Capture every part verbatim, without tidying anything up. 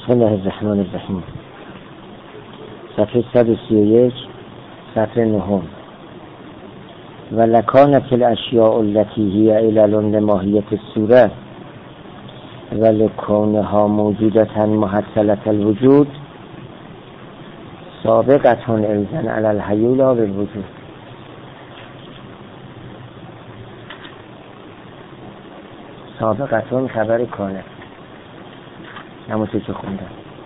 بسم الله الرحمن الرحیم. صفحه صد و سی و یک، صفحه نهم. و لکانت الاشیاء التي هی علل لماهیت الصورة و لکونها موجودة محصلة الوجود سابقة الزن علی الحیولا بالوجود. سابقة خبر کانه نموشه که خوندم.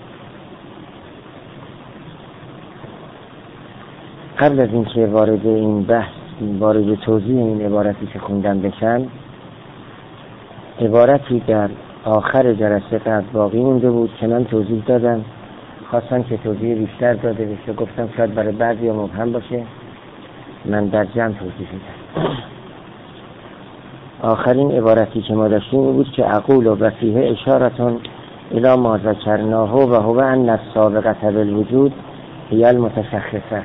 قبل از اینکه وارد این بحث وارد توضیح این عبارتی که خوندم بشن، عبارتی در آخر جلسه قبل باقی مونده بود که من توضیح دادم. خواستم که توضیح بیشتر داده بشه، گفتم شاید برای بعضی مبهم باشه، من در جمع توضیح دادم. آخرین عبارتی که ما داشتیم بود که اقول و فیه اشارتون الی ما ذکرناه و هو ان السابقة بالوجود هی المتشخصه.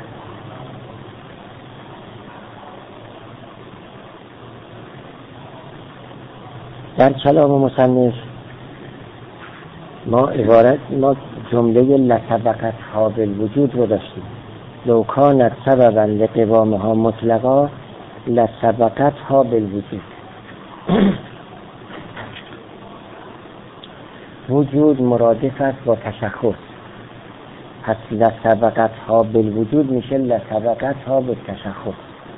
در کلام مصنف ما عبارت ما جمله لسبقت ها بالوجود رو داشتیم. لو کانت سببا لقوامها مطلقا لسبقت ها بالوجود. وجود مرادف است با تشخص، پس لسبقت ها بالوجود میشه لسبقت ها بالتشخص.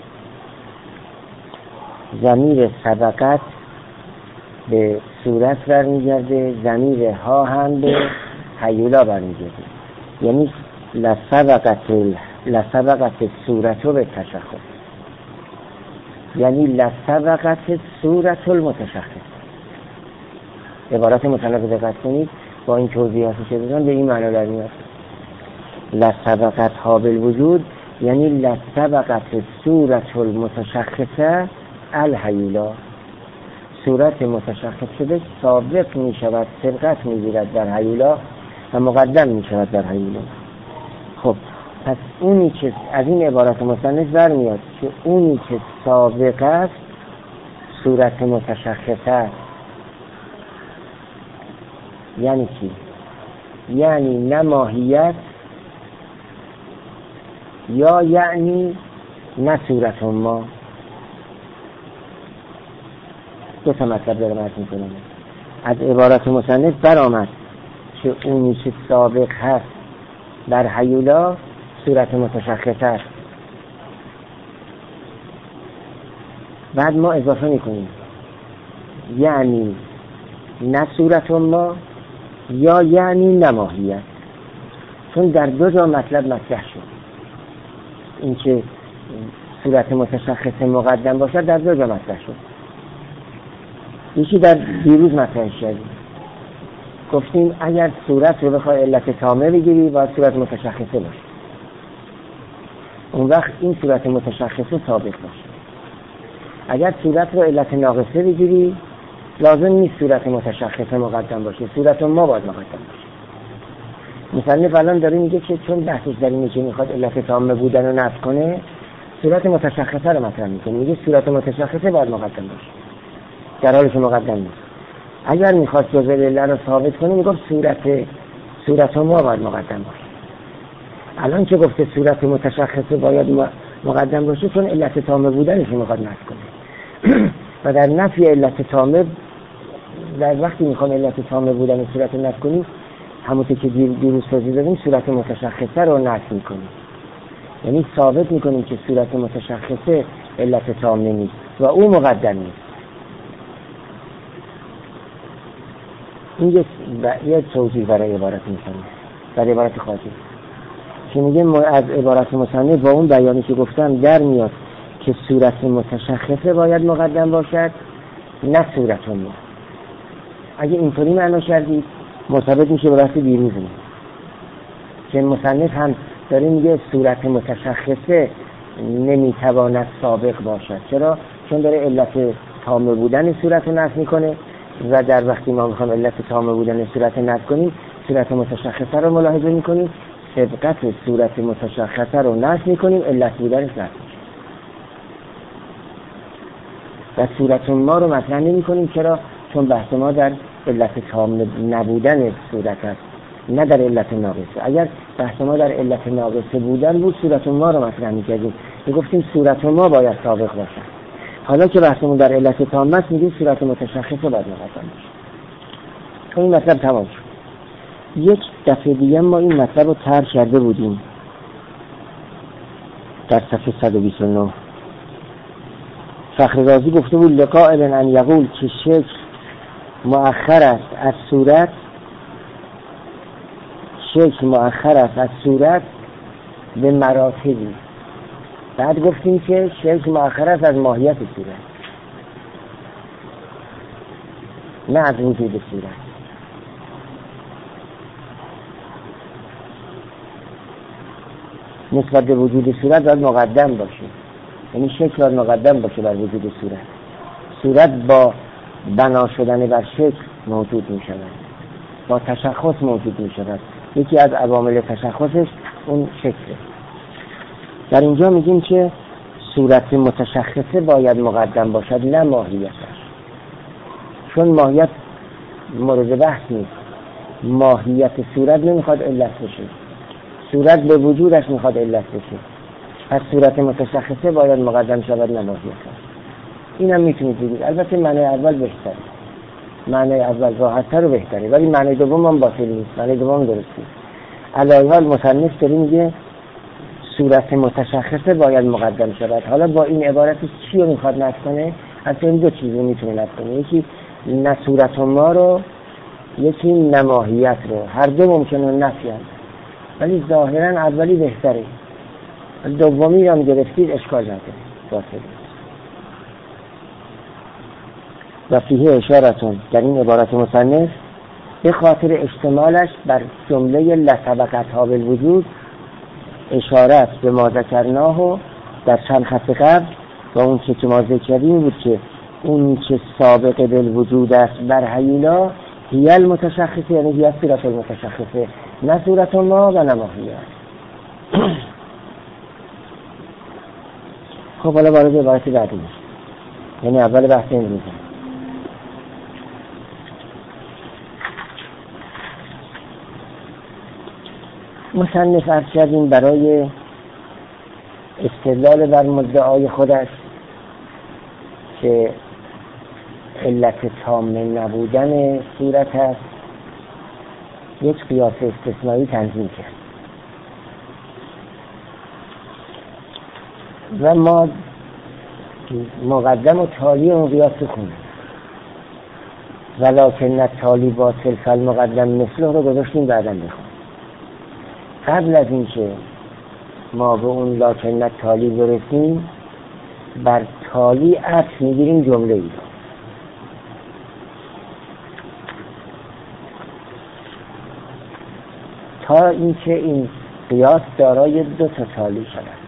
ضمیر سبقت به صورت برمیگرده، ضمیر ها هم به حیولا برمیگرده. یعنی لسبقت لسبقت صورت به تشخص، یعنی لسبقت صورت المتشخص. عبارت مصنف دقت کنید، با این توضیحاتی که دادم به این معنی در میاد. لسبقت ها بالوجود یعنی لسبقت صورت المتشخصه الحیولا. صورت متشخص شده سابق می شود، سبقت می گیرد در حیولا و مقدم می شود در حیولا. خب پس اونی که از این عبارت مصنف برمیاد که اونی که سابق است صورت متشخصه است. یعنی چی؟ یعنی نه ماهیت یا یعنی نه صورت ما. دو تا مطلب داره مرد میکنم. از عبارت مصنف برآمد که اونی که سابق هست در حیولا صورت متشخص است. بعد ما اضافه میکنیم یعنی نه صورت ما یا یعنی نه ماهیت، چون در دو جا مطلب مطرح شد. این که صورت متشخص مقدم باشد در دو جا مطرح شد. یکی در دیروز مطرح شدیم، گفتیم اگر صورت رو بخوای علت تامه بگیری باید صورت متشخصه باشه. اون وقت این صورت متشخصه ثابت باشه. اگر صورت رو علت ناقصه بگیری لازم نیست صورت متشخصه مقدم باشه، صورت ما باید مقدم باشه. مثلا الان داره میگه که چون بحثش در اینه که میخواد علت تامه بودن رو نفی کنه، صورت متشخصه رو مطرح میکنه. میگه صورت متشخصه باید مقدم باشه در حالی که مقدم نیست. اگر میخواد جزء علت رو ثابت کنه میگه صورت صورت ما باید مقدم باشه. الان که گفته صورت متشخصه باید مقدم باشه چون علت تامه بودنش رو میخواد نفی کنه. و در نفی علت تامه، در وقتی میخوام علت تامه بودن صورت رو نفی کنیم، همونطور که دیروز توضیح دادیم صورت متشخصه رو نفی میکنیم. یعنی ثابت میکنیم که صورت متشخصه علت تامه نیست و او مقدم نیست. این یه توضیح برای عبارت مصنف، برای عبارت خاطر که میگه از عبارت مصنف با اون بیانی که گفتم در میاد که صورت متشخصه باید مقدم باشد نه صورت ما. اگه اینطوری معنا کردید مرتبط میشه با بحث دیروزمون که مصنف هم داره میگه صورت متشخصه نمیتواند سابق باشد. چرا؟ چون داره علت تامه بودن صورت رو نفی میکنه و در وقتی ما میخوام علت تامه بودن صورت رو نفی کنیم صورت متشخصه رو ملاحظه میکنیم، سبقت صورت متشخصه رو نفی میکنیم، علت بودنش نفی. و صورت ما رو مطرح نمی کنیم. چرا؟ چون بحث ما در علت تام نبودن صورت است نه در علت ناقصه. اگر بحث ما در علت ناقصه بودن بود صورت ما رو مطرح می‌کردیم، میگفتیم صورت ما باید سابق باشه. حالا که بحثمون در علت تامه است میگیم صورت متشخصه باید مقدم باشه. این مطلب تمام شد. یک دفعه دیگه ما این مطلب رو طرح کرده بودیم در صفحه صد و بیست و نه. فخر رازی گفته بود لقائل ان یقول که شکل مؤخر است از صورت، شکل مؤخر است از صورت به مراتبی. بعد گفتیم که شکل مؤخر است از ماهیت صورت، نه از وجود صورت. نسبت به وجود صورت باید مقدم باشه، یعنی شکل باید مقدم باشه بر وجود صورت. صورت با بنا شدن بر شکل موجود می شود، با تشخص موجود می شود. یکی از عوامل تشخصش اون شکله. در اینجا میگیم که صورت متشخصه باید مقدم باشد، نه ماهیتش، چون ماهیت مورد بحث نیست. ماهیت صورت نمیخواد علت بشه، صورت به وجودش میخواد علت بشه. پس صورت متشخصه باید مقدم شود، نه ماهیتش. این هم میتونید بگید. البته معنی اول بهتره، معنی اول راحت‌تر و بهتره، ولی معنی دوم هم باطل نیست، معنی دوم درسته. علی حال مصنف داره میگه صورت متشخصه باید مقدم شود. حالا با این عبارت چی رو میخواد نفی کنه؟ از این دو چیز رو میتونه نفی کنه، یکی نه صورت ما رو، یکی نه ماهیت رو. هر دو ممکنه نفی هست، ولی ظاهرا اولی بهتره. دومی رو هم گرفتید اشکال نداره، باطل. و فیه اشارتون در این عبارت مصنف به خاطر اشتمالش بر جمله لسبقتها بالوجود اشارت به ما ذکرناه و در چند خط قبل و اون چه که ما ذکر کردیم بود که اون چه سابق بالوجود است بر هیولا هی المتشخصه، یعنی هی صورت المتشخصه، نه صورت ما و نه ماهیت. خب حالا وارد عبارت بعدی میشه، یعنی اول بحث امروز. مصنف عرض کردیم برای استدلال بر مدعای خودش که علت تامه نبودن صورت است یک قیاس استثنایی تنظیم کرد و ما مقدم و تالی اون قیاس خونیم، ولکن تالی باطل فالمقدم مثله رو گذاشتیم بعدم بخونیم. قبل از اینکه ما به اون لکن تالی برسیم بر تالی عطف میگیریم جمله ای تا اینکه این قیاس دارای دو تا تالی شود.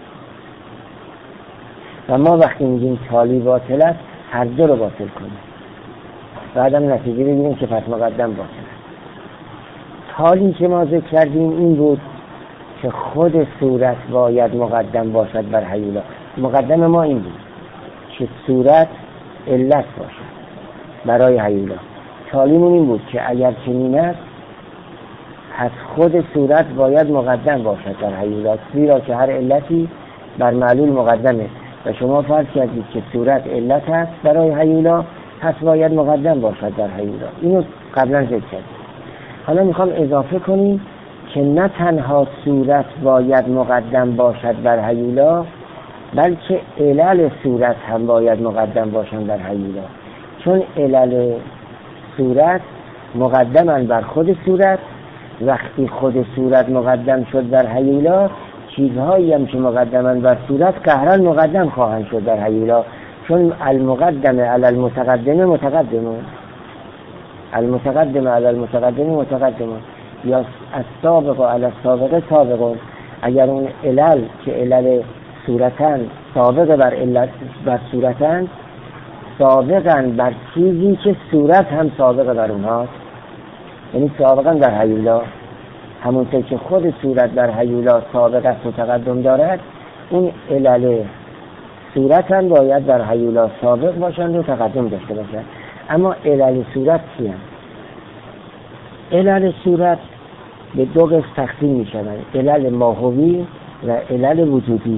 و ما وقتی میگیم تالی باطل است هر دو رو باطل کنیم، بعدم نتیجه بگیریم که پس مقدم باطل است. تالی که ما ذکر کردیم این بود که خود صورت باید مقدم باشد بر هیولا. مقدم ما این بود که صورت علت باشد برای هیولا. تالیمون این بود که اگر چنین است پس خود صورت باید مقدم باشد در هیولا، زیرا که هر علتی بر معلول مقدمه و شما فرض کردید که صورت علت است برای هیولا، پس باید مقدم باشد در هیولا. اینو قبلا ذکر کردیم. حالا میخوام اضافه کنیم که نه تنها صورت باید مقدم باشد بر هیولا، بلکه علل صورت هم باید مقدم باشند در هیولا، چون علل صورت مقدمن بر خود صورت. وقتی خود صورت مقدم شد در هیولا، چیزهایی هم که مقدمن بر صورت قهرن مقدم خواهند شد در هیولا، چون المقدم علی المتقدم متقدم، المتقدم علی المتقدم متقدم، یا السابق علی السابق سابق. اگر اون علل که علل صورتن سابق بر علت بر صورتن، سابقن بر چیزی که صورت هم سابق بر اونهاست، یعنی سابقن در هیولا، همونطور که خود صورت در هیولا سابق است و تقدم دارد، اون علل صورت هم باید در هیولا سابق باشند و تقدم داشته باشند. اما علل صورت چی هم؟ علل صورت به دو قسم تقسیم می شوند: علل ماهوی و علل وجودی.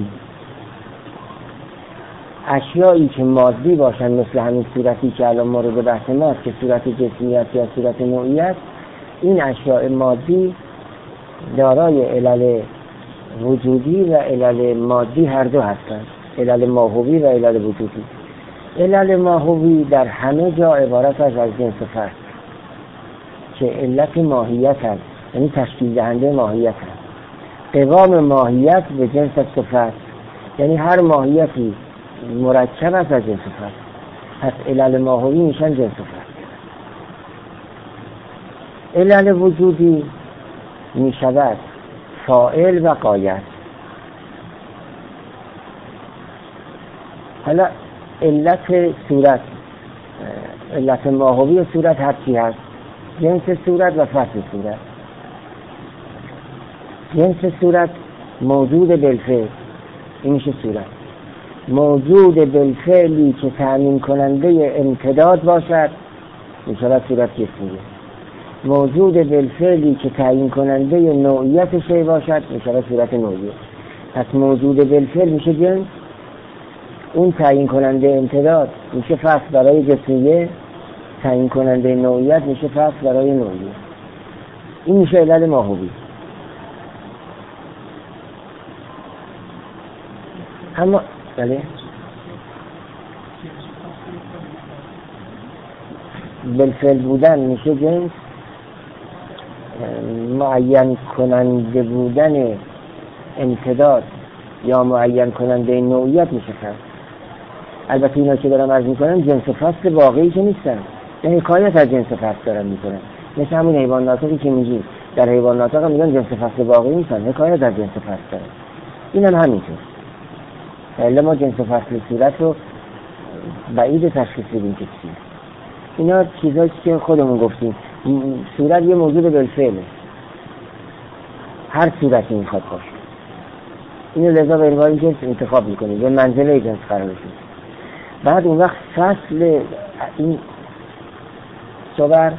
اشیایی که مادی باشند مثل همین صورتی که الان مورد بحث ماست که صورت جسمیت یا صورت نوعیت، این اشیاء مادی دارای علل وجودی و علل مادی هر دو هستند، علل ماهوی و علل وجودی. علل ماهوی در همه جا عبارت از از جنس فرد که علت ماهیت هست، یعنی تشکیل دهنده ماهیت هست. قوام ماهیت به جنس صفت، یعنی هر ماهیتی مرکب است از جنس فرد، پس علل ماهوی میشن جنس فرد. علل وجودی میشود فاعل و غایت. حالا علت صورت، علت ماهوی صورت هر چی هست؟ جنس صورت و فصل صورت. جنس صورت موجود بالفعل، این میشه صورت. موجود بالفعلی که تأمین کننده امتداد باشد میشه صورت جسمیه. موجود بالفعلی که تعیین کننده نوعیت شی باشد میشه صورت نوعیه. پس موجود بالفعل میشه جنس، اون تعیین کننده امتداد میشه فصل برای جسمیه، تعیین کننده نوعیت میشه فصل برای نوعیه. این میشه علل ماهوی. اما بله بالفعل بودن میشه جنس، معین کننده بودن امتداد یا معین کننده نوعیت میشه فصل. البته اینا که دارم عرض میکنم جنس فصل واقعی که نیستن، یعنی حکایت از جنس فصل دارم میکنم، مثل همون حیوان ناطقی که میگیم در حیوان ناطق هم میگن جنس فصل واقعی نیستن، حکایت از جنس فصل دارن. این هم همینطور. الا ما جنس فصل صورت رو بعید تشخیص بدیم که چیه. اینا چیزایی که خودمون گفتیم. صورت یه موجود بالفعله، هر صورتی میخواد باشه. اینو لذا به عنوان جنس انتخاب میکنیم، به منزله جنس قرار میدیم. بعد اون وقت فصل این صور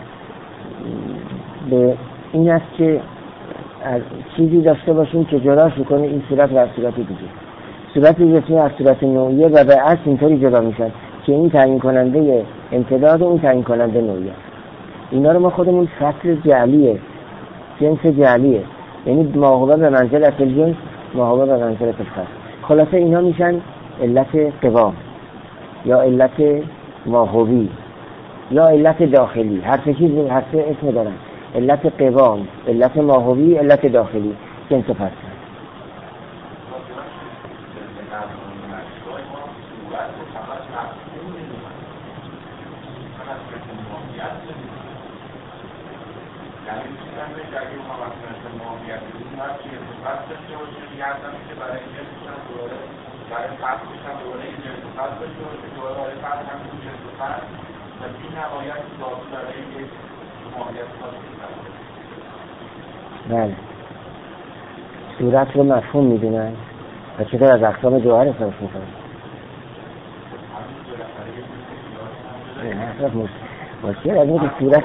به این است که از چیزی داشته باشیم که جداش میکنه این صورت و از صورت دیگه. صورت جسمی از صورت نوعیه و به اصل اینطوری جدا میشن که این تعیین کننده امتداد و اون تعیین کننده نوعیه. اینا رو ما خودمون فصل جعلیه، جنس جعلیه، یعنی ماهوه به منزلت الجنس، ماهوه به منزلت الفصل. خلاصه اینا میشن علت قوام یا علت ماهوی یا علت داخلی. هر سه چیز هر سه اسم دارن: علت قوام، علت ماهوی، علت داخلی، جنس فصل. بله، صورت رو مفهوم میدونن و چطور از اقسام جوهر حساب میکنن. نه حساب مشکل از اینه که صورت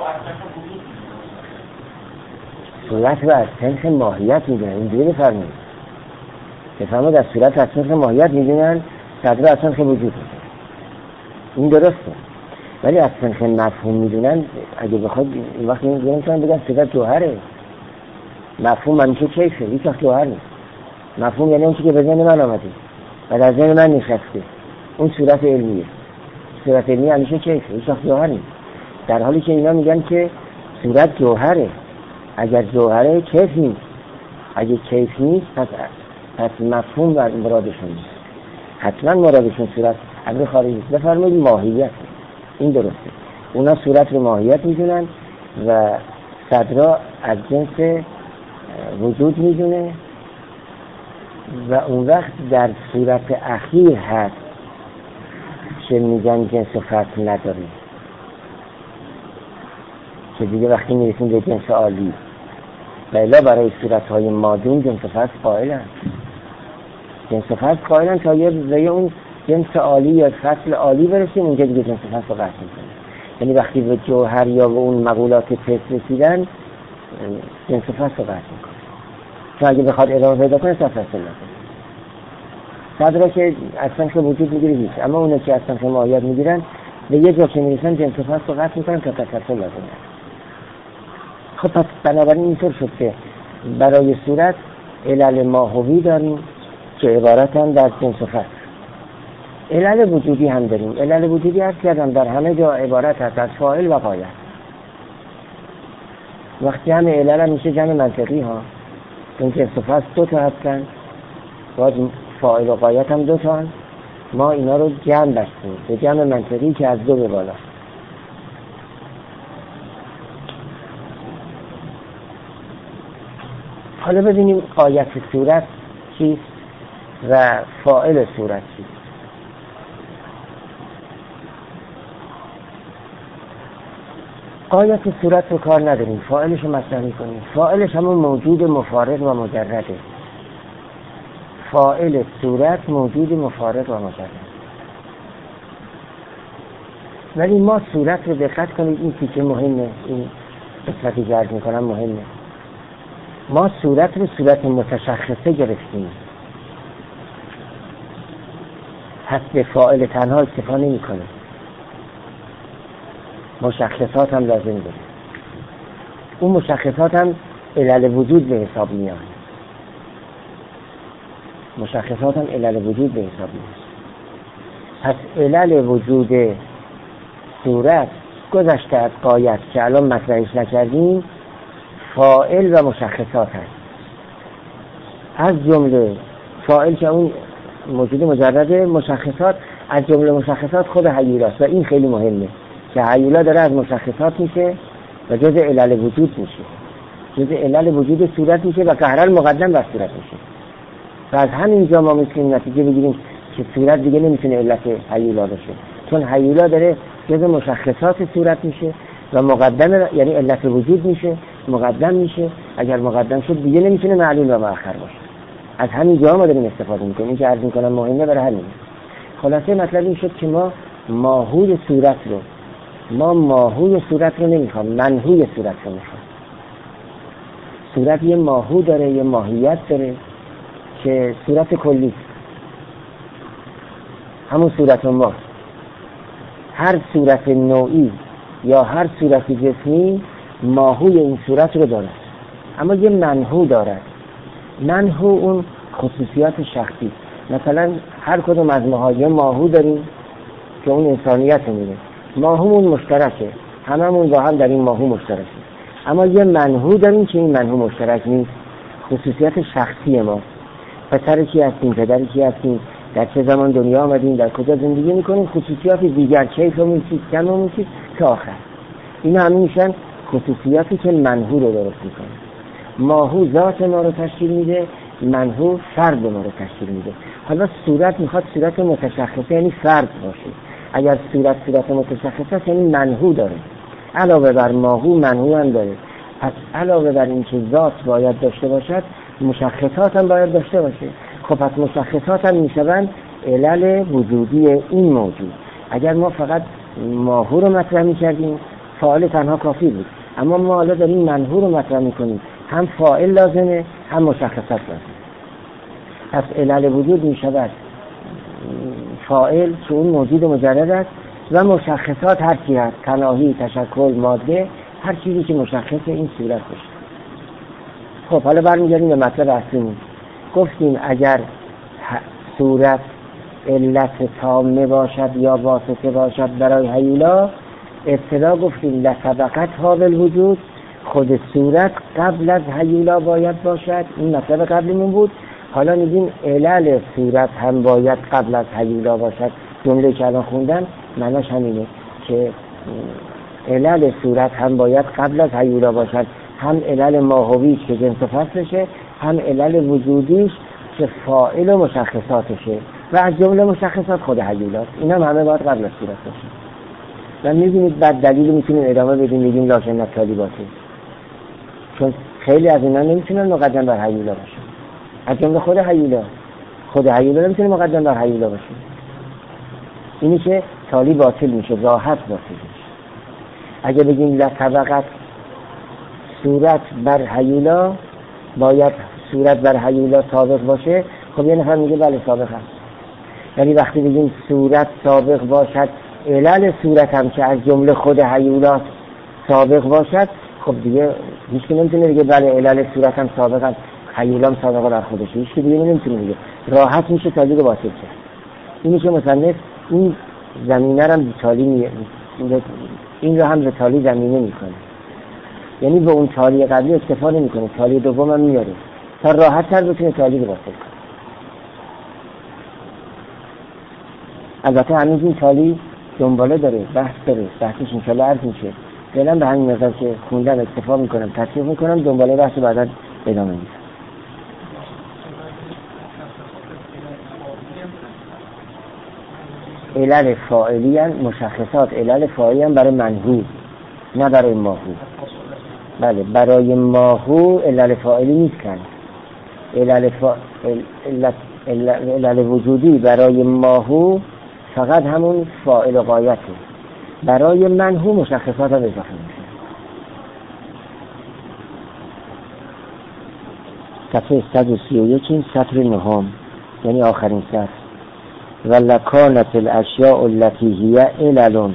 صورت رو از سنخ ماهیت میدونن. اینجوری بفرمایید بفرمایید از صورت از سنخ ماهیت میدونن، صدر از سنخ وجود میدونن. این درسته، ولی از سنخ مفهوم میدونن. اگه بخواد این وقت میدونن بگن صورت جوهره. مفهوم همیشه کیفه، هیچ وقت جوهر نیست. مفهوم یعنی اون چی که به ذهن من آمده و در ذهن من نشسته، اون صورت علمیه. صورت علمی همیشه کیفه، هیچ وقت جوهر نیست. در حالی که اینا میگن که صورت جوهره. اگر جوهره کیف نیست، اگه کیف نیست پس پس مفهوم و مرادشون نیست. حتما مرادشون صورت امر خارجی است. بفرمایید ماهیت، این درسته. اونا صورت رو ماهیت میدونن و صدرا از جنس وجود میدونه و اون وقت در صورت اخیر هست که میگن جنس فصل نداره، که دیگه وقتی میرسیم به جنس عالی و الا برای صورتهای مادون جنس فصل قائلن. جنس فصل قائلن تا یه به اون جنس عالی یا فصل عالی برسیم، اونجا دیگه جنس فصل رو قطع میکنه. یعنی وقتی به جوهر یا به اون مقولات پس رسیدن جنس فصل رو قطع میکنه، چون اگه بخواد ادامه پیدا کنه صد فصل نکنه. صدرا که اصلا که وجود میگیره هیچ، اما اونه که اصلا که ماهیت میگیرن به یه جا که میرسن جنس فصل رو قطع میکنن که تفصیل لازم هست. خب پس بنابراین اینطور شد که برای صورت علل ماهوی داریم که عبارتن در جنس فصل. علل وجودی هم داریم. علل وجودی هست کردم در همه جا عبارت هست از فاعل و غایت. وقتی همه علل هم میشه جمع منطقی ها، چون جنس فصل دو تا هستن، باید فاعل و غایت هم دو تا هست. ما اینا رو جمع بستیم به جمع منطقی که از دو به بالا. حالا ببینیم غایت صورت چیست و فاعل صورت چیست. غایت صورت رو کار نداریم، فاعلش رو مطرح می‌کنیم. فاعلش همون موجود مفارق و مجرده. فاعل صورت موجود مفارق و مجرد. ولی ما صورت رو دقت کنید، این تیکه مهمه، این قسمتی که عرض می‌کنم مهمه. ما صورت رو صورت متشخصه گرفتیم، پس به فاعل تنها اکتفا نمی‌کنه، مشخصات هم لازم داره. اون مشخصات هم علل وجود به حساب میاد. مشخصات هم علل وجود به حساب میاد. پس علل وجود صورت گذشته از غایت که الان مطرحش نکردیم، فاعل و مشخصات هست. از جمله فاعل که اون موجود مجرده، مشخصات از جمله مشخصات خود هیولاست و این خیلی مهمه که هیولا داره از مشخصات میشه و جز علل وجود میشه، جز علل وجود صورت میشه و قهرن مقدم بر صورت میشه. و از همینجا ما میتونیم نتیجه بگیریم که صورت دیگه نمیتونه علت هیولا باشه، چون هیولا داره جز مشخصات صورت میشه و مقدم، یعنی علت وجود میشه، مقدم میشه. اگر مقدم شد دیگه نمیتونه معلول و مؤخر باشه. از همین جا ما داریم استفاده میکنیم. این که عرض میکنم مهمه برای همین. خلاصه مطلب این شد که ما ماهوی صورت رو ما ماهوی صورت رو نمیخوام، منهوی صورت رو میخوام. صورت یه ماهو داره، یه ماهیت داره که صورت کلی، همون صورت ما. هر صورت نوعی یا هر صورت جسمی ماهوی این صورت رو داره، اما یه منهو داره. منهو اون خصوصیات شخصی. مثلا هر کدوم از ماها یه ماهو داریم که اون انسانیت میده، ماهومون مشترکه، هممون با هم در این ماهو مشترکه. اما یه منهو داریم که این منهو مشترک نیست، خصوصیات شخصی ما. پسر کی هستیم، پدر کی هستیم، در چه زمان دنیا آمدیم، در کجا زندگی میکنیم، خصوصیات دیگر، کیفمون چیست، کممون چیست تا آخر. اینا همین میشن خصوصیاتی که منهو رو درست میکنه. ماهو ذات ما رو تشکیل میده، منهو فرد ما رو تشکیل میده. حالا صورت میخواد صورت متشخصه، یعنی فرد باشه. اگر صورت صورت متشخصه یعنی منهو داره، علاوه بر ماهو منهو هم داره. پس علاوه بر این که ذات باید داشته باشد، مشخصات هم باید داشته باشه. خب پس مشخصات هم میشوند علل وجودی این موجود. اگر ما فقط ماهو رو مطرح میکردیم فاعل تنها کافی بود، اما ما حالا داریم منهو رو مطرح میکنیم، هم فاعل لازمه هم مشخصات لازمه. پس علل وجود میشود فاعل که اون موجود مجرد است و مشخصات هر چی هست، تناهی، تشکل، ماده، هر چیزی که مشخص این صورت باشه. خب حالا برمیگردیم به مطلب اصلیمون. گفتیم اگر صورت علت تامه باشد یا واسطه باشد برای هیولا، ابتدا گفتیم لسبقت ها بالوجود، خود صورت قبل از هیولا باید باشد. این مطلب قبلیمون بود. حالا میگیم علل صورت هم باید قبل از هیولا باشد. جمله که الان خوندن معناش همینه که علل صورت هم باید قبل از هیولا باشد، هم علل ماهویش که جنس فصلشه، هم علل وجودیش که فاعل و مشخصاتشه و از جمله مشخصات خود هیولاست. اینا همه باید قبل از صورت باشه. و میبینید بعد دلیل میتونیم ادامه بدیم، میگیم لاشنت طالباته، چون خیلی از اینا نمیتونن مقدم بر هیولا باشه. از جمله خود هیولا خود هیولا نمیتونه مقدم بر هیولا باشه. اینی که تالی باطل میشه، راحت باطل میشه. اگه بگیم لطبقت صورت بر هیولا باید صورت بر هیولا سابق باشه. خب یه نفر میگه بله سابق هست. یعنی وقتی بگیم صورت سابق باشد علل صورت هم که از جمله خود هیولا سابق باشد، خب دیگه هیچ که نمیتونه بگه بله علل صورت هم سابق هست، هیولا هم سابق بر خودشه. هیچ که دیگه نمیتونه بگه. راحت میشه تالیق باطل کرد. اینی که مصنف این زمینه رو هم تالی می... این رو هم به تالی زمینه میکنه، یعنی به اون تالی قبلی اکتفا نمیکنه، تالی دوم هم میاره تا راحت تر بتونه تالی رو باطل کنه. البته هنوز این تالی دنباله داره، بحث داره، بحثش انشالله عرض میشه. فعلا به همین مقدار که خوندم اکتفا میکنم، تصحیح میکنم، دنباله بحث بعدا ادامه میدم. علل فاعلی هم مشخصات علل فاعلی هم برای منهو نه برای ماهو. بله برای ماهو علل فاعلی نیستن. علل, فا... علل... علل... علل وجودی برای ماهو فقط همون فاعل غایته. برای منهو مشخصات هم اضافه میشه. صفحه صد و سی و یک این سطر نهم، یعنی آخرین سطر. ولکانت الاشیاء التي هي علل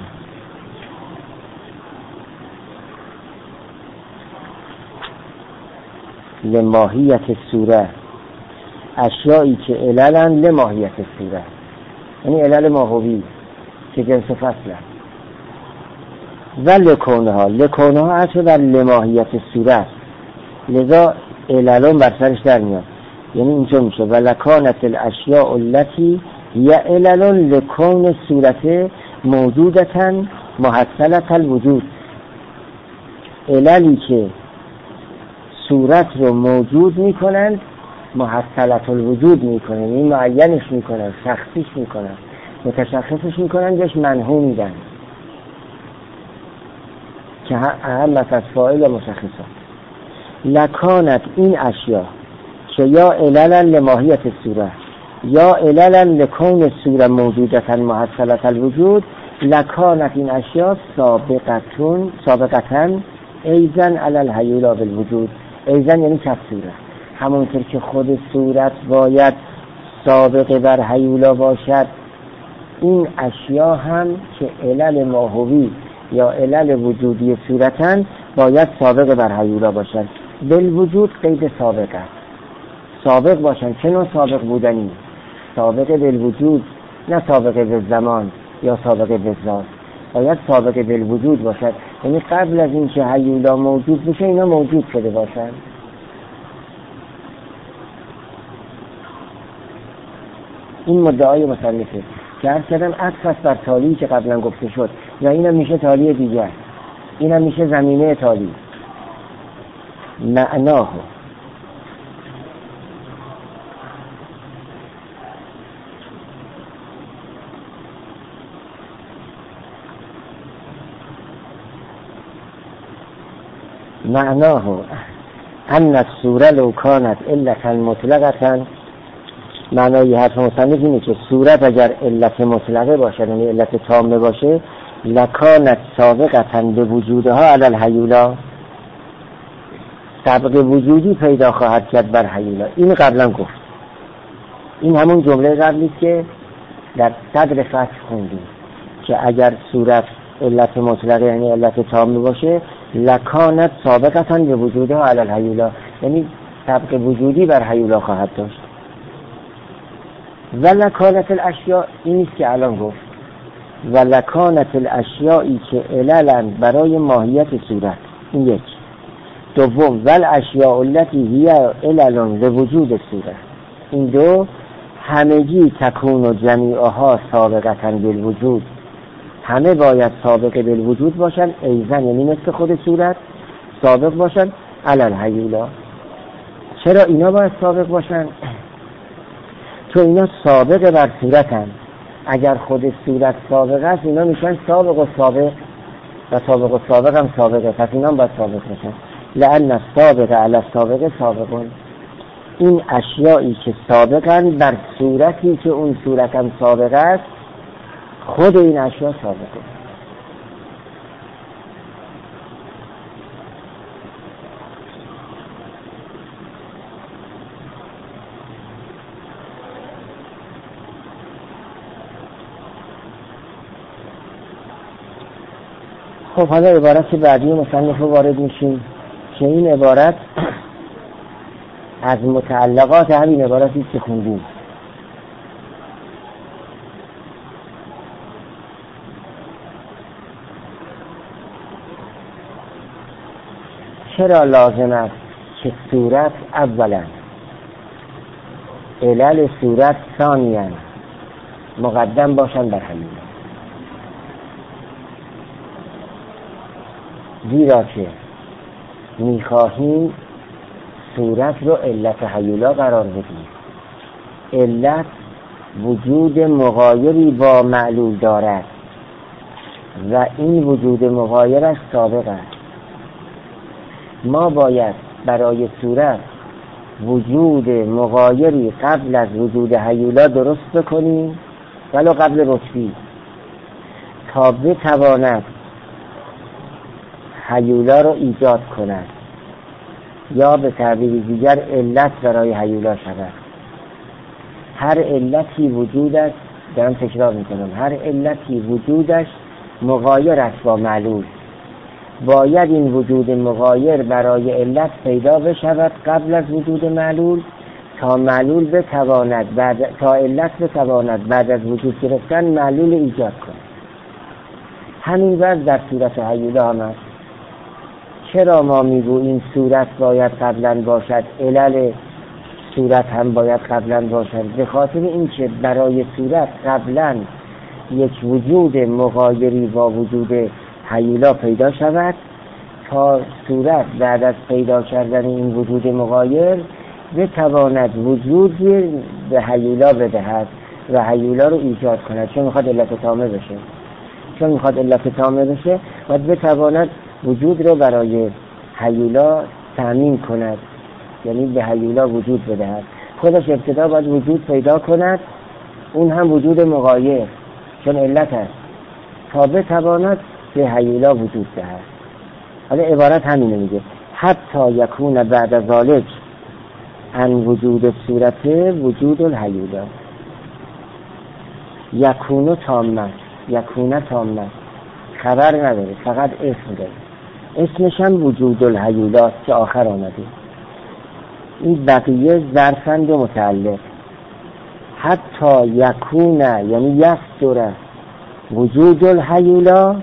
لماهیت الصوره، اشیایی که عللن لماهیت الصوره، یعنی علل ماهوی که جنس فصله. و لکونها، لکونها عطف بر لماهیت الصوره، لذا عللون بر سرش در میاد، یعنی اینجا میشه ولکانت الاشیاء التي هي علل لکون صورت موجودتا محصلة الوجود، عللی که صورت رو موجود میکنند، محصلة الوجود میکنند، این معینش میکنند، شخصیش میکنند، متشخصش میکنند، بهش منهو میدن که اهم از فاعل و مشخصات. لکانت این اشیا که یا عللا لماهیت الصوره یا عللا لکون صوره موجودتا محصلة الوجود، لکانت این اشیا سابقتون سابقتن ایزن علی الهیولا بالوجود. ایزن یعنی کف صورت، همونطور که خود صورت باید سابق بر هیولا باشد، این اشیا هم که علل ماهوی یا علل وجودی صورتن باید سابق بر هیولا باشد. بالوجود قید سابق است، سابق باشن. چه نوع سابق بودنی؟ سابق بالوجود، نه سابق بالزمان یا سابق بالذات. باید سابق بالوجود باشد، یعنی قبل از این که هیولا موجود بشه اینا موجود شده باشن. این مدعای مصنفه که هر کردن عطف است بر تالی که قبلا گفته شد، یا اینم میشه تالی دیگر، اینم میشه زمینه تالی. معناه معناه ان الصوره لو كانت علتا مطلقه، معنای حرف مصنف اینه که صورت اگر علت مطلقه باشه، یعنی علت تامه باشه، لکانت سابقه به وجودها علی الهیولا، سابق وجودی پیدا خواهد کرد بر هیولا. این قبلا گفت، این همون جمله قبلی که در صدر فتح خوندیم که اگر صورت علت مطلقه یعنی علت تامه باشه، لکانت سابقه به وجودها علی الهیولا، یعنی سابق وجودی بر هیولا خواهد داشت. و لکانت الاشیاء این نیست که الان گفت، و لکانت الاشیائی که عللن برای ماهیت صورت، این یک. دوم ول اشیاء التي هي علل لوجود صورت، این دو همگی تکون و جمیعها سابقتا بالوجود، همه باید سابق بالوجود باشن، ایزن یعنی مثل خود صورت سابق باشن علی الهیولا. چرا اینا باید سابق باشن؟ تو اینا سابق بر صورتن. اگر خود صورت سابق است اینا میشن سابق و سابق، و سابق و سابق هم سابقه، پس اینا هم باید سابق باشن. لأن السابق علی السابق سابقون، این اشیایی که سابقن بر صورتی که اون صورت هم سابق است، خود این اشیا سابقه. خب حالا عبارت بعدی مصنف رو وارد میشیم که این عبارت از متعلقات همین عبارتی که خوندیم. چرا لازم است که صورت اولا علل صورت ثانیا مقدم باشن بر هیولا؟ زیرا که میخواهیم صورت رو علت هیولا قرار بدیم. علت وجود مغایری با معلول دارد و این وجود مغایرش سابق است. ما باید برای صورت وجود مغایری قبل از وجود هیولا درست بکنیم، ولو قبل رتبی، تا بتواند هیولا رو ایجاد کند یا به تعبیر دیگر علت برای هیولا شود. هر علتی وجود است، دارم تکرار میکنم، هر علتی وجودش مغایر است با معلول. باید این وجود مغایر برای علت پیدا بشود قبل از وجود معلول تا معلول بتواند بعد تا علت بتواند بعد از وجود گرفتن معلول ایجاد کند. همین وضع در صورت هیولا هم است. چرا ما میگوییم صورت باید قبلا باشد، علل صورت هم باید قبلا باشد؟ به خاطر اینکه برای صورت قبلا یک وجود مغایری با وجود هیولا پیدا شود تا صورت بعد از پیدا کردن این وجود مغایر بتواند وجودی به هیولا بدهد و هیولا رو ایجاد کند. چون میخواد علت تامه بشه چون میخواد علت تامه بشه باید بتواند وجود رو برای هیولا تامین کند، یعنی به هیولا وجود بدهد. خودش ابتدا باید وجود پیدا کند، اون هم وجود مغایر چون علت است، تا بتواند به هیولا وجود دهد. حالا عبارت همینه میگه حتی یکون بعد ذالک ان وجود صورت وجود الهیولا. یکونو تامه، یکونه تامه، خبر نداره، فقط اسم داره. اسمش هم وجود الهیولا که آخر آمده. این بقیه ظرفند و متعلق. حتی یکونه یعنی یصدر وجود الهیولا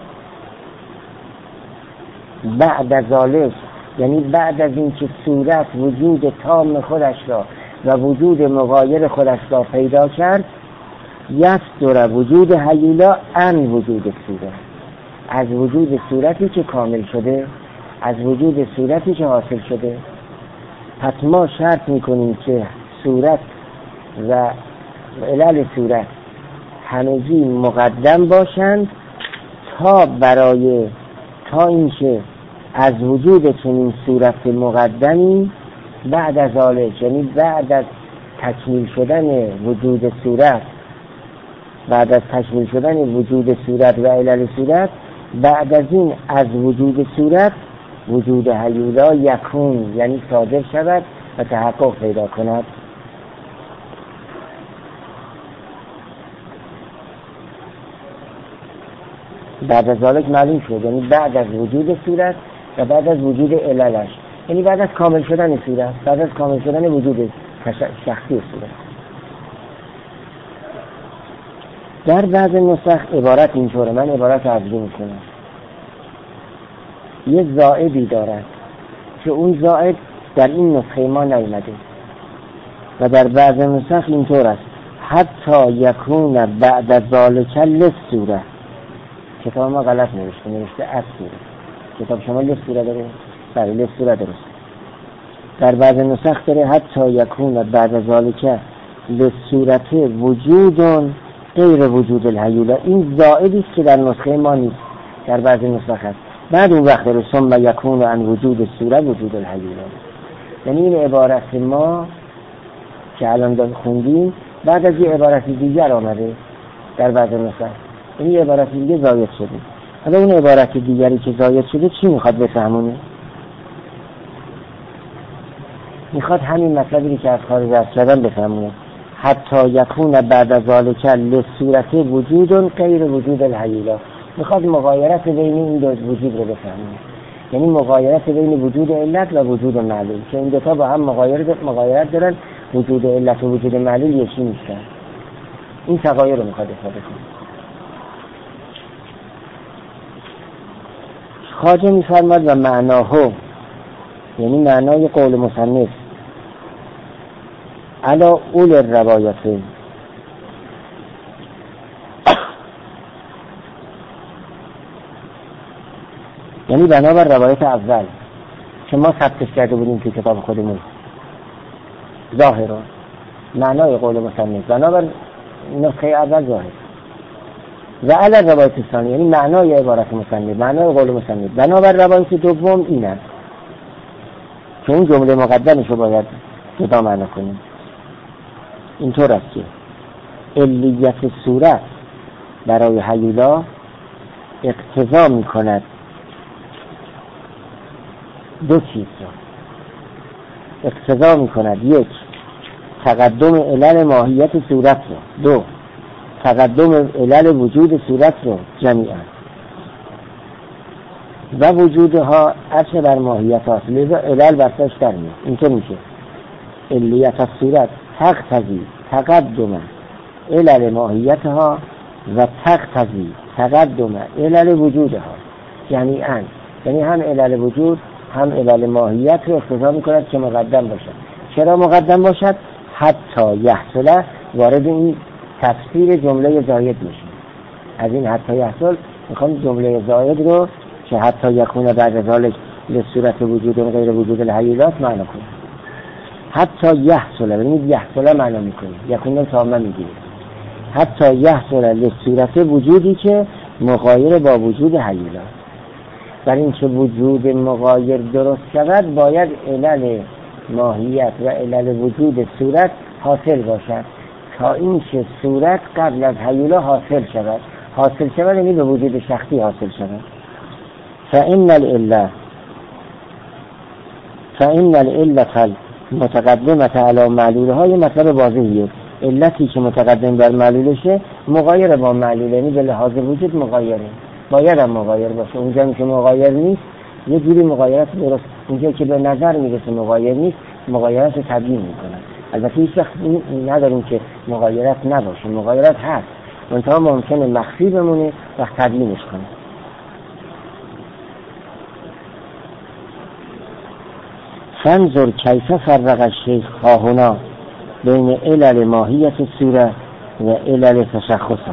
بعد ذالک، یعنی بعد از اینکه صورت وجود تام خودش را و وجود مغایر خودش را پیدا کرد، یصدر وجود هیولا ان وجود صورت، از وجود صورتی که کامل شده، از وجود صورتی که حاصل شده. پس ما شرط میکنیم که صورت و علل صورت همگی مقدم باشند تا برای تا اینکه از وجود چنین صورت مقدمی بعد از ذالک، یعنی بعد از تکمیل شدن وجود صورت، بعد از تکمیل شدن وجود صورت و علل صورت، بعد از این از وجود صورت وجود هیولا یکون، یعنی صادر شود و تحقق پیدا کند. بعد از ذالک معلوم شد، یعنی بعد از وجود صورت و بعد از وجود عللش، یعنی بعد از کامل شدن صورت، بعد از کامل شدن وجود شخصی صورت. در بعض نسخ عبارت اینطوره، من عبارت عرضی میکنم. یه زائدی دارد که اون زائد در این نسخه ما نیامده و در بعض نسخ اینطور است حتی یکون بعد ذالک للصورت. کتاب ما غلط نوشته، نوشته از صورت. کتاب شما للصورت داره؟ بله للصورت درست. در بعض نسخ داره حتی یکون بعد ذالک للصورت وجود غیر وجود الهیولا. این زائدی است که در نسخه ما نیست، در بعض نسخ هست. بعد اون وقت داره ثم یکون عن وجود صورت وجود الهیولا. یعنی این عبارت ما که الان داریم خوندیم بعد از یه عبارت دیگر آمده در بعض نسخ. این یه عبارت دیگه زاید شده. حالا اون عبارت دیگری که زاید شده چی میخواد بفهمونه؟ میخواد همین مطلبی که از خارج از کردن بفهمونه. حتی یکون بعد از ذالک للصورت وجود غیر وجود الهیولا. میخواد مغایرت بین این دو وجود رو بفهمه، یعنی مغایرت بین وجود علت و وجود معلول، که این دوتا با هم مغایرت مغایرت دارن، وجود علت و وجود معلول یکی نیستن. این تغایر رو میخواد افاده کنه. خواجه میفرماد و معناهو، یعنی معنای قول مصنف، علا اول الروایته، یعنی بنابر روایت اول که ما ثبتش کرده بودیم که کتاب خودمون، ظاهرا معنای قول مصنف بنابر نسخه اول ظاهر، و علی روایت ثانی، یعنی معنای عبارت مصنف، معنای قول مصنف بنابر روایت دوم این است که اون جمله مقدمش رو باید جدا معنا کنیم. اینطور است که علیت صورت برای هیولا اقتضا می کند دو چیز را، اقتضا می کند یک تقدم علل ماهیت صورت را، دو تقدم علل وجود صورت را جمیعا، و وجودها عرشه بر ماهیت هاست، لذا علل برسش در میاد. اینطور میشه علیت صورت تقتضی تقدم علل ماهیتها و تقتضی تقدم علل وجودها جمیعا، یعنی هم علل وجود هم علل ماهیت رو اقتضا میکند که مقدم باشد. چرا مقدم باشد؟ حتی یحصل، وارد این تفسیر جمله زاید میشه. از این حتی یحصل میخوام جمله زاید رو که حتی یکون بعد ذالک لصورت وجود و غیر وجود الحیولات معنا کنه. حتی یحصل، ببینید یحصل معنا میکنه، یکون تامه میگیره. حتی یحصل لصورت وجودی که مغایر با وجود حیولات. برای اینکه وجود مغایر درست شود باید علل ماهیت و علل وجود صورت حاصل باشد تا اینکه صورت قبل از حیولا حاصل شود. حاصل شود یعنی به وجود شخصی حاصل شود. فإن العلة فإن العلة المتقدمة على معلولها، یه مطلب واضحیه، علتی که متقدم بر معلولشه مغایر با معلول، یعنی به لحاظ وجود مغایره، باید هم مغایر باشه. اونجا که مغایر نیست یه جوری مغایرت درست، اونجا که به نظر میرسه مغایر نیست مغایرت رو تبیین میکنن. البته هیچ وقت نداریم که مغایرت نباشه، مغایرت هست، منتها ممکنه مخفی بمونه و تبیینش کنه. فانظر کیف فرق الشیخ هاهنا بین علل ماهیت صورت و علل تشخصها.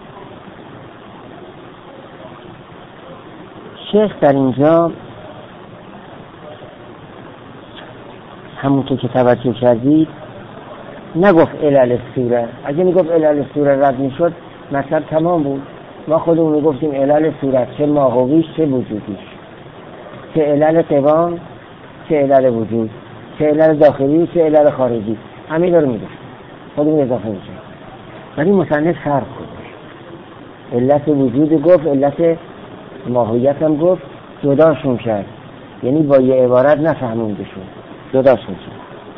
شیخ در اینجا همونطور که توجه کردید نگفت علل صورت. اگه میگفت علل صورت رد میشد مثلا تمام بود. ما خودمون میگفتیم علل صورت، چه ماهویش چه وجودیش، چه علل قوام چه علل وجود، چه علل داخلی چه علل خارجی، همین رو میگفت خودمون اضافه میشه. ولی مصنف فرق گذاشت، علت وجود گفت، علت ماهویت هم گفت، جداشون کرد، یعنی با یه عبارت نفهمونده شد، جداشون کرد.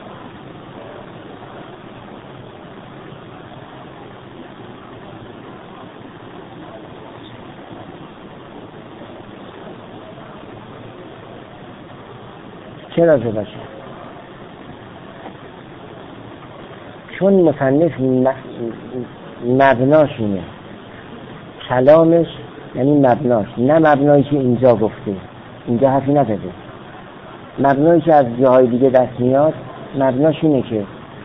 چرا جدا شد؟ چون مصنف مبناش اینه، کلامش یعنی مبناش، نه مبنایی که اینجا گفته، اینجا حرفی نزده، مبنایی که از جاهای دیگه دست میاد، مبناش اینه که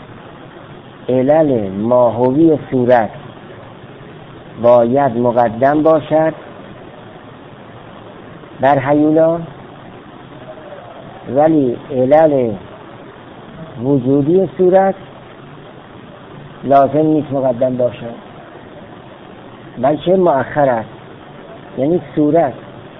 علل ماهوی صورت باید مقدم باشد بر حیولا، ولی علل وجودی صورت لازم نیست مقدم باشد، بلکه مؤخر است. یعنی صورت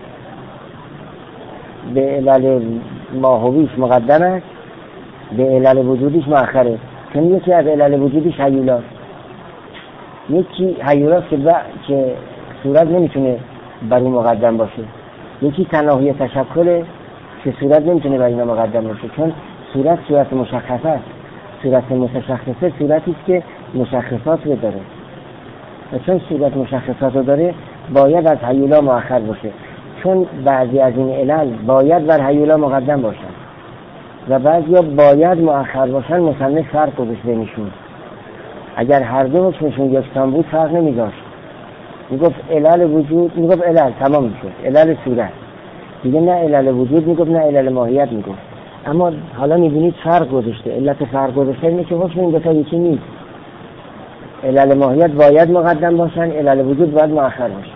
به علل ماهویش مقدم است، به علل وجودیش مؤخره. چون یکی از علل وجودیش حیولاست، یکی حیولاست که, که صورت نمیتونه بر اون مقدم باشه، یکی تناهی تشکله که صورت نمیتونه بر اینا مقدم باشه، چون صورت صورت مشخصه است. صورت متشخصه صورتی است که مشخصات رو داره، و چون صورت مشخصات رو داره باید از هیولا مؤخر باشه، چون بعضی از این علل باید بر هیولا مقدم باشن و بعضی ها باید مؤخر باشن. مصنف فرق گذاشت بینشون. اگر هر دو حکمشون یکسان بود فرق نمیذاشت، میگفت علل وجود، میگفت علل تمام میشد، علل صورت دیگه، نه علل وجود میگفت نه علل ماهیت میگفت. اما حالا میبینید فرق گذاشته. علت فرق گذاشته اینه که حکم این دو تا یکی نیست. علل ماهیت باید مقدم باشن، علل وجود باید مؤخر باشن.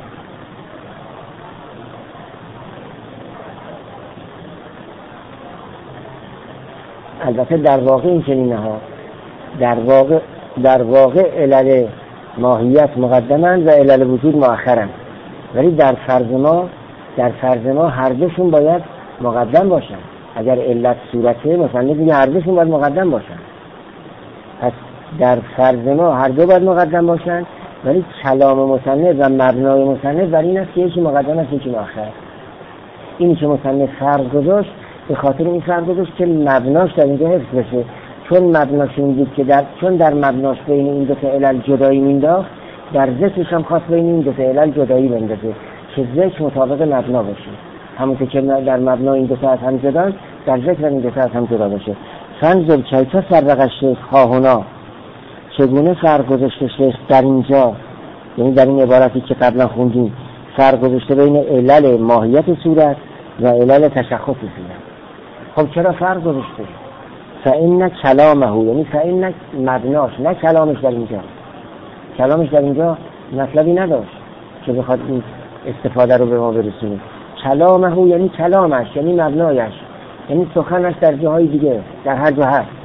البته در واقع این چنینه ها، در واقع در واقع علل ماهیت مقدمن و علل وجود مؤخرن، ولی در فرض ما در فرض ما هر دوشون باید مقدم باشن. اگر علت صورته مثلا دیگه هر دوشون باید مقدم باشن. پس در فرض ما هر دو باید مقدم باشن، ولی کلام مصنف و مبنای مصنف بر این است که یکی مقدم است یکی مؤخر. اینی که مصنف فرق گذاشت به خاطر این فرق گذاشت که مبناش در اینجا حفظ بشه، چون مبناش این بود که در چون در مبناش بین این دو تا علل جدایی مینداخت، در ذکرش هم خواست بین این دو تا علل جدایی بندازه که ذکر مطابق مبنا باشه. همون که در مبنا این دو تا از هم جدا، در ذکر این دو تا از هم جدا باشه. فنظر کیف فرق الشیخ ها هنا، چگونه فرق گذاشته شیخ در اینجا، یعنی در این عبارتی که قبلا خوندیم، فرق گذاشته بین علل ماهیت صورت و علل تشخص صورت. خب چرا فرق گذاشته؟ فإن کلامه، یعنی فإن مبناش، نه کلامش در اینجا. کلامش در اینجا مطلبی نداشت که بخواد این استفاده رو به ما برسونه. کلامه یعنی کلامش، یعنی مبنایش، یعنی سخنش در جاهای دیگه، در هر جا هست.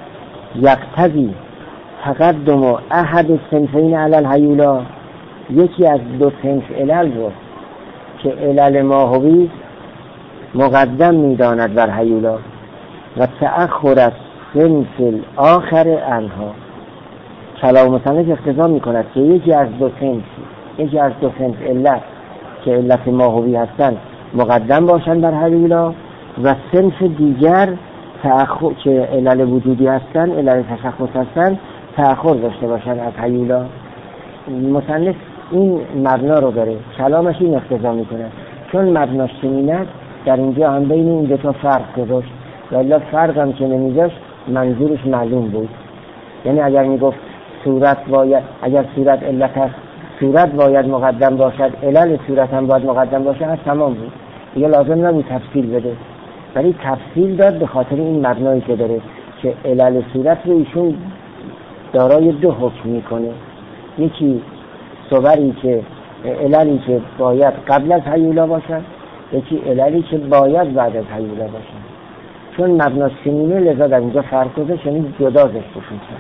یقتضی تقدم احد الصنفین علی الهیولا، یکی از دو صنف علل رو که علل ماهوی مقدم میداند بر هیولا و تأخر از صنف آخر عنها. کلام مصنف اقتضا میکند که یکی از دو صنف یکی از دو صنف علت که علت ماهوی هستند مقدم باشند بر هیولا و صنف دیگر تأخر که علل وجودی هستند، علل تشخص هستند، تأخر داشته باشند از هیولا. مصنف این مبنا رو داره، کلامش این اقتضا میکنه، چون مبناش چنینه در اینجا هم بین این دو تا فرق گذاشت و الا فرق هم که نمیذاشت منظورش معلوم بود. یعنی اگر میگفت صورت باید، اگر صورت علت هست صورت باید مقدم باشد، علل صورت هم باید مقدم باشد، از تمام بود دیگه، لازم نبود تفصیل بده. ولی تفصیل داد به خاطر این مبنایی که داره که علل صورت رو ایشون دارای دو حکم میکنه، یکی صوری که عللی که باید قبل از هیولا باشد، یکی عللی که باید بعد از هیولا باشد. چون مبناش چنینه لذا در اینجا فرق گذاشت، یعنی جدا ذکر بشه.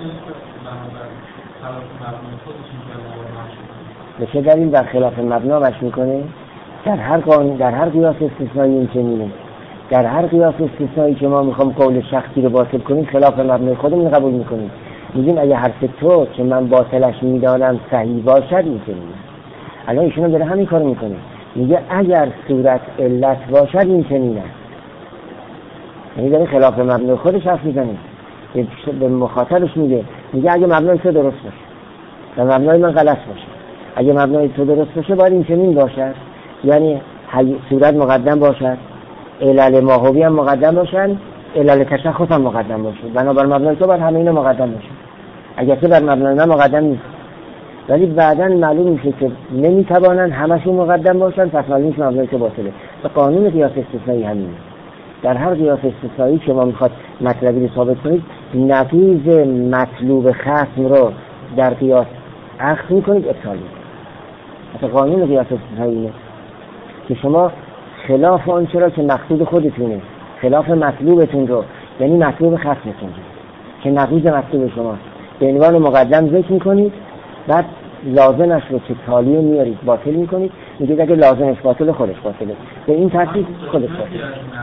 به چه دلیل در خلاف مبنا مش میکنه؟ در هر قانون، در هر قیاس استثنایی این چنینه. در هر قیاس استثنایی که ما میخوام قول شخصی رو باطل کنیم خلاف مبنای خودمون قبول میکنیم. میگیم اگه حرف تو که من باطلش میدانم صحیح باشد این چنینه. الان ایشون داره همین کارو میکنه، میگه اگر صورت علت باشد این چنینه. یعنی داره خلاف مبنای خودش حرف میزنه، به مخاطبش میگه میگه اگه مبنای تو درست باشه و مبنای من غلط باشه، اگه مبنای تو درست باشه باید این چنین باشد، یعنی صورت مقدم باشد، علل ماهوی هم مقدم باشن، علل تشخص هم مقدم باشه، بنابر مبنای تو باید همه اینا مقدم باشه. اگر تو بر مبنای من مقدم نیست، ولی بعداً معلوم میشه که نمیتوانن همشون مقدم باشن، پس معلوم میشه مبنای تو باطله. و قانون قیاس استثنایی همینه. در هر قیاس استثنایی که ما میخواد مطلبی رو ثابت کنید، نتیجه مطلوب خصم رو در قیاس اخذ میکنید، ابطال میکنید. مثلا قانون قیاس استثنایی اینه که شما خلاف آنچه را که مقصود خودتونه، خلاف مطلوبتون رو، یعنی مطلوب خصمتون رو که نقیض مطلوب شماست، به عنوان مقدم ذکر میکنید، بعد لازمش رو که تالیه میارید باطل میکنید، میگید اگه لازمش باطل خودش باطله، به این ترتیب خودش باطله.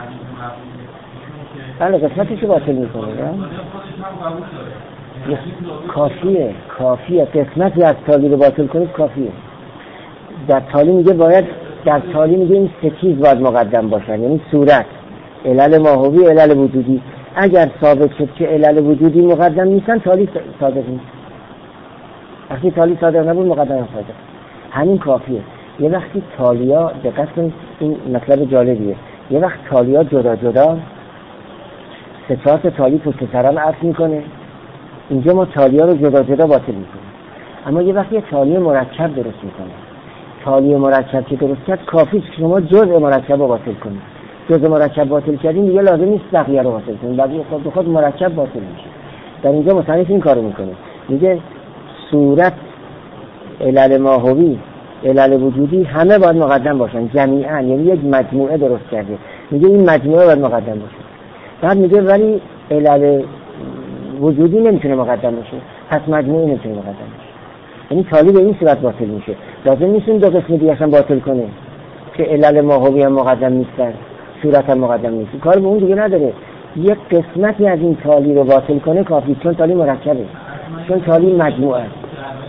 بله قسمتش رو باطل میکنه. کافیه کافیه قسمتی از تالی رو باطل کنید کافیه. در تالی میگه باید در تالی میگه این سه چیز باید مقدم باشن، یعنی صورت، علل ماهوی، علل وجودی. اگر ثابت شد که علل وجودی مقدم نیستن تالی صادق نیست. وقتی تالی صادق نبود مقدم صادق. همین کافیه. یه وقتی تالیا، دقت کنید این مطلب جالبیه، یه وقت تالیا جدا جدا ستات تالی پشت سرم عطف میکنه، اینجا ما تالیا رو جدا جدا باطل میکنیم. اما یه وقتی یه تالی مرکب درست میکنه، تالی مرکب که درست کرد کافیه که شما جزء مرکب رو باطل کنید. جزء مرکب باطل کردین دیگه لازم نیست بقیه رو باطل کنید، بقیه خود به خود مرکب باطل میشه. در اینجا مصنف این کارو میکنه، میگه صورت، علل ماهوی، علل وجودی همه باید مقدم باشن جمیعا، یعنی یک مجموعه درست کرده، میگه این مجموعه باید مقدم باشه. بعد میگه ولی علل وجودی نمیتونه مقدم باشه، پس مجموعه نمیتونه مقدم باشه. یعنی تالی به این صورت باطل میشه. لازم نیست این دو قسم دیگه اصلا باطل کنه که علل ماهوی هم مقدم نیستن، صورت هم مقدم نیست، کار به اون دیگه نداره. یک قسمتی از این تالی رو باطل کنه کافی، چون تالی مرکبه، چون تالی مجموعه است.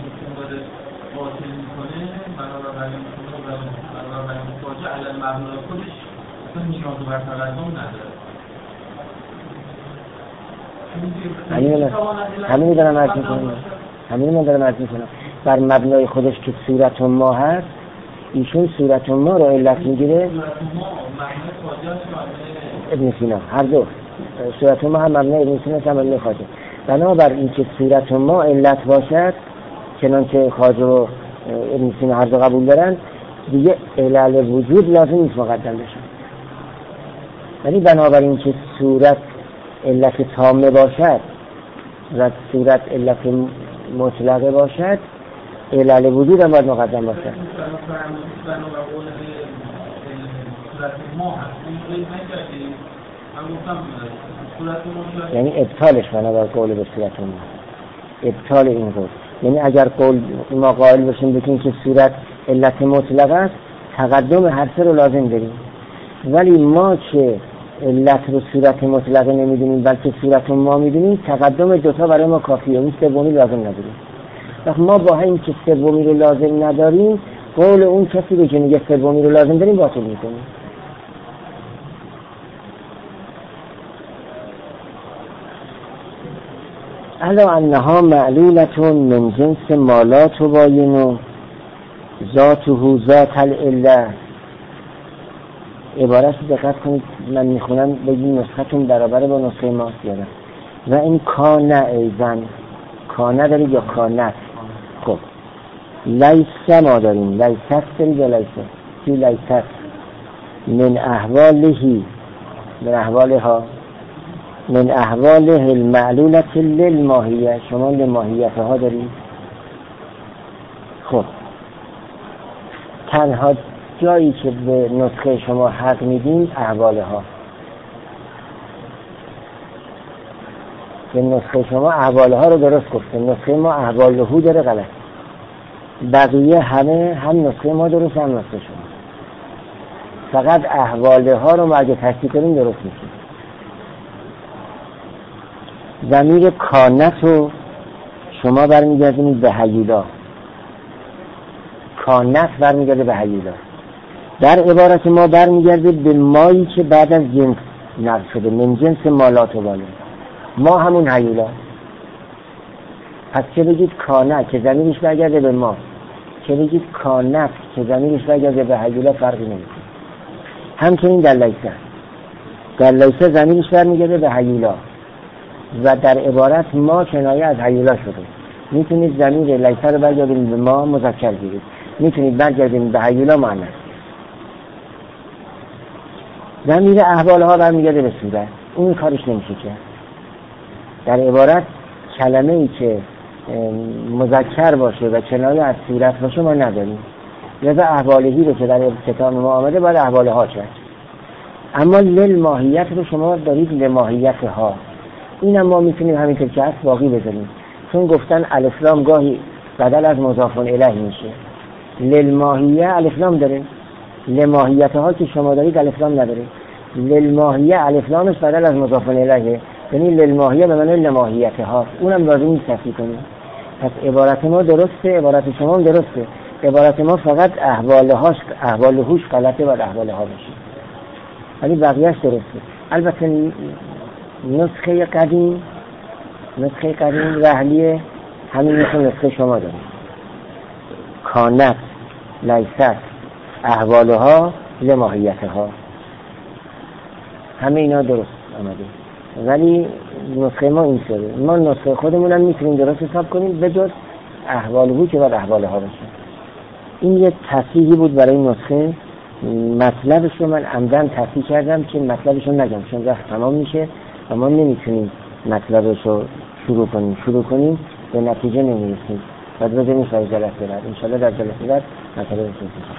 همین دارم عرض میکنم همین من دارم عرض میکنم بر مبنای خودش که صورت ما هست، ایشون صورت ما رو علت میگیره. ابن سینا هر دو صورت ما هم مبنای ابن سینا هم مبنای خواجه. بنابر این که صورت ما علت باشد، چنانچه خواجه و ابن سینا هر دو قبول دارن، دیگه علل وجود لازم نیست مقدم بشه. ولی بنابراین که صورت علت تامه باشد و صورت علت مطلقه باشد، علل وجود هم باید مقدم باشد. یعنی ابطالش بنابر قول به صورت ما، ابطال این قول. یعنی اگر قول ما قائل باشیم بکنیم که صورت علت مطلقه است، تقدم هر سه رو لازم داریم. ولی ما که علت رو صورت مطلقه نمیدونیم بلکه صورت ما میدونیم، تقدم دوتا برای ما کافیه، اون سومی لازم نداریم. وقت ما با این که سومی رو لازم نداریم، قول اون کسی که میگه سومی رو لازم داریم باطل میکنیم. الا انها معلولتون من جنس ما لا تباین ذاته ذات العله. عبارت دقت کنید، من میخونم بگیم نسختون برابر با نسخه ما بیارم. و این کانه ایزن، کانه دارید یا کانت؟ خب لیسه ما داریم، لیست دارید یا لیسه؟ چی لیست؟ من احوالهی، من احوالها، من احواله المعلولت للماهیه. شما لماهیت ها دارید. خب تنها جایی که به نسخه شما حق میدین احواله ها، به نسخه شما احواله ها رو درست گفته، نسخه ما احواله ها داره غلط. بقیه همه هم نسخه ما درست هم نسخه شما، فقط احواله ها رو ما اگه تصدیق کنیم درست میشه. ضمیر کانت رو شما برمیگردید به هیولا، کانت برمیگرده به هیولا. در عبارت ما برمیگرده به مایی که بعد از جنس نقل شده، من جنس مالات و بالا، ما همون هیولا. پس چه بگید کانت که ضمیرش برگرده به ما، چه بگید کانت که ضمیرش برگرده به هیولا، فرقی نمیکنه. همچنین در لیسه، در لیسه ضمیرش برمیگرده به هیولا و در عبارت ما کنایه از هیولا شده. میتونید ضمیر لیسه رو برگردید به ما مذکر گیرید، میتونید برگردید به هیولا مؤنث. ضمیر احوال ها برمیگرده به صورت، اون کارش نمیشه کرد. در عبارت کلمه ای که مذکر باشه و کنایه از صورت باشه ما نداریم، لذا احوالهی رو که در کتاب ما آمده باید احواله ها کرد. اما للماهیت رو شما دارید لماهیت ها، این هم ما میتونیم همینطور که هست باقی بذاریم، چون گفتن الاسلام گاهی بدل از مضاف الیه میشه. للماهیه الاسلام داره، لماهیت ها که شما دارید الاسلام نداره. للماهیه الاسلامش بدل از مضاف الیه، یعنی للماهیه به معنی لماهیت ها، اونم لازم نیست تصحیح کنیم. پس عبارت ما درسته، عبارت شما هم درسته. عبارت ما فقط احوال هاش احوال هوش غلطه و احوال ها باشه، ولی بقیه‌اش درسته. البته نسخه قدیم نسخه قدیم رحلیه همین مثل نسخه شما داریم. کانت لیست احوالها لماهیتها، همه اینا درست آمده. ولی نسخه ما این شده، ما نسخه خودمون هم میتونیم درست حساب کنیم به جز احوالهو که باید احوالها باشه. این یک تصحیحی بود برای نسخه. مطلبش رو من عمدن تصحیح کردم که مطلبش رو نگم، چون وقت تمام میشه و ما نمیتونیم مطلبش رو شروع کنیم شروع کنیم به نتیجه نمیرسیم. بعد بذاریم برای جلسه بعد، انشالله در جلسه بعد مطلب رو